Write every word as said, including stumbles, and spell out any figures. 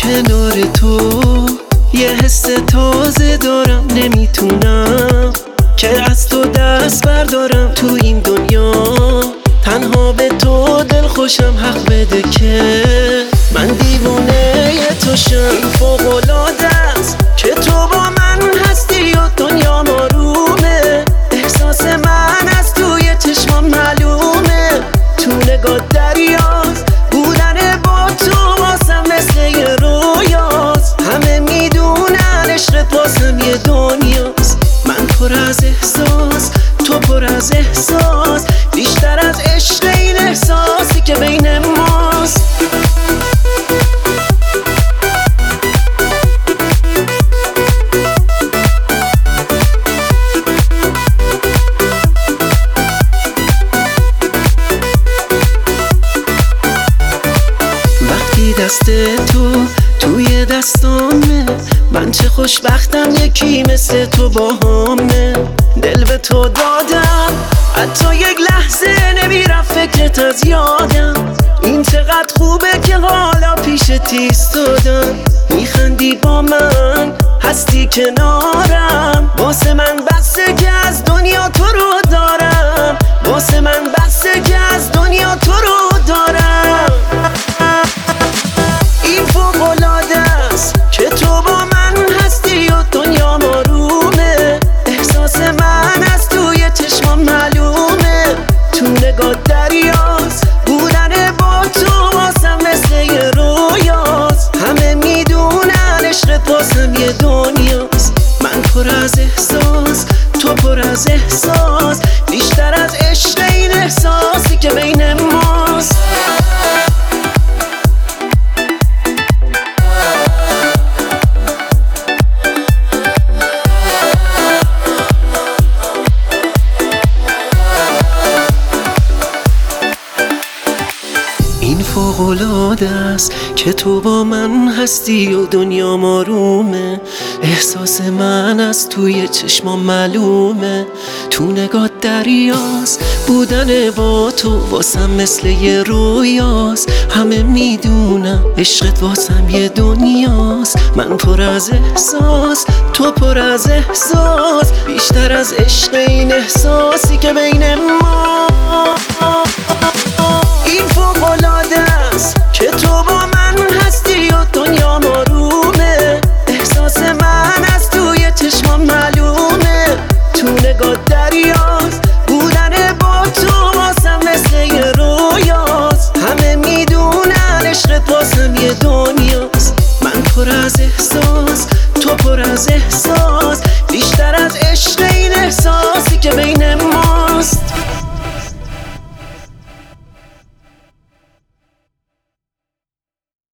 کنار تو یه حس تازه دارم، نمیتونم که از تو دست بردارم. تو این دنیا تنها به تو دل خوشم، حق بده که من دیوونه توشم. این فوق‌العاده است که تو با من هستی و دنیا آرومه. احساس من از توی چشمام معلومه، تو نگاه دریاست. بودن با تو واسم مثل یه رویاست. همه میدونن عشقت واسم یه دنیاست. من پر از احساس، تو پر از احساس، بیشتر از عشق این احساسی که بین ماست. وقتی دست تو توی دستامه، من چه خوشبختم یکی مثل تو باهامه. دل به تو دادم، حتی یک لحظه نمیرم فکرت از یادم. این چقدر خوبه که حالا پیشت ایستادم. میخندی با من، هستی کنارم. واسه من بسه که از دنیا تو رو دارم. واسه من بسه که از دنیا تو رو دارم. این فوق‌العاده است که تو با من هستی و دنیا آرومه. احساس من از توی چشمام معلومه، تو نگاه دریاست. بودن با تو واسم مثل یه رویاست. همه میدونن عشقت واسم یه دنیاست. من پر از احساس، تو پر از احساس، بیشتر از عشق این احساسی که بین ماست. این فوق‌العاده است که تو با من هستی و دنیا آرومه. احساس من از توی چشمام معلومه، تو نگاه دریاست. بودن با تو واسم مثل یه رویاست. همه میدونم عشقت واسم یه دنیاست. من پر از احساس، تو پر از احساس، بیشتر از عشق این احساسی که بین ما. این فوق‌العاده است که تو با من هستی و دنیا آرومه. احساس من از توی چشمام معلومه، تو نگاه دریاست. بودن با تو واسم مثل یه رویاست. همه میدونن عشقت واسم یه دنیاست. من پر از احساس، تو پر از احساس،